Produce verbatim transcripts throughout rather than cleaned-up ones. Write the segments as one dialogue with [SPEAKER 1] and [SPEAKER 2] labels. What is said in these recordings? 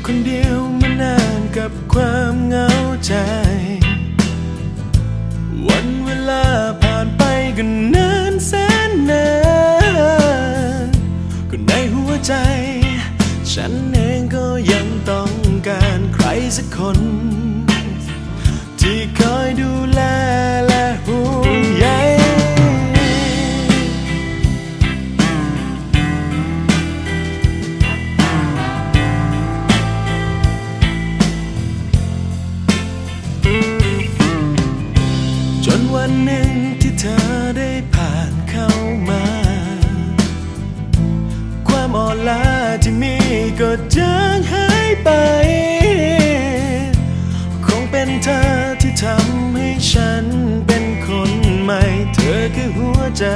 [SPEAKER 1] คนเดียวมานานกับความเหงาใจวันเวลาผ่านไปก็นานแสนนานก็ในหัวใจฉันเองก็ยังต้องการใครสักคนที่คอยดูแลและห่วงใยจนวันหนึ่งที่เธอได้ผ่านเข้ามาความอ่อนล้าที่มีก็จางหายไปคงเป็นเธอที่ทำให้ฉันเป็นคนใหม่เธอคือหัวใจ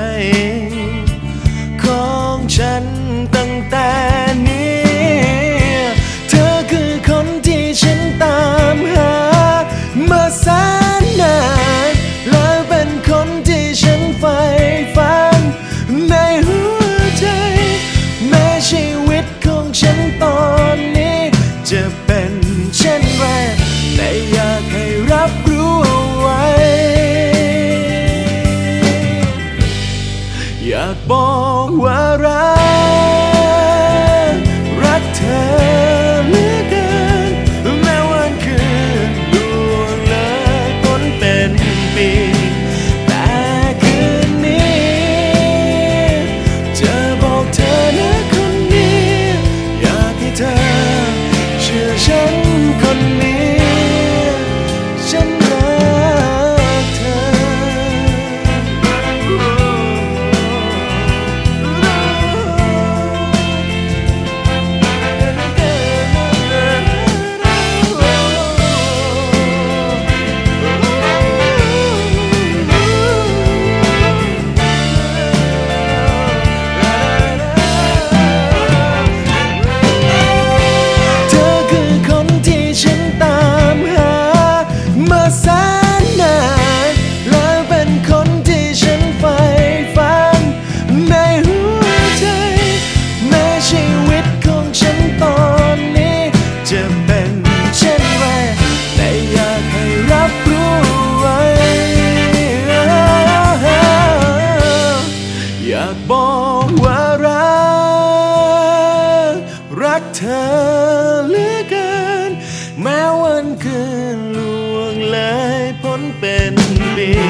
[SPEAKER 1] ของฉันตั้งแต่นี้เธอคือคนที่ฉันตามหามาแสนนานและเป็นคนที่ฉันใฝ่ฝันในหัวใจแม้ชีวิตของฉันตอนนี้จะเป็นเช่นไรแต่อยากให้รับรู้เอาไว้อยากบอกว่ารักรักเธอเหลือเกินแม้วันคืนล่วงเลยพ้นเป็นปีแต่คืนนี้จะบอกเธอนะคนนี้อยากให้เธอเชื่อฉันคนนี้ฉันรักเธอแสนนานและเป็นคนที่ฉันใฝ่ฝันในหัวใจแม้ชีวิตของฉันตอนนี้จะเป็นเช่นไรแต่อยากให้รับรู้ไว้อยากบอกว่ารักรักเธอเหลือเกินแม้วันคืนล่วงเลยพ้นเป็นปี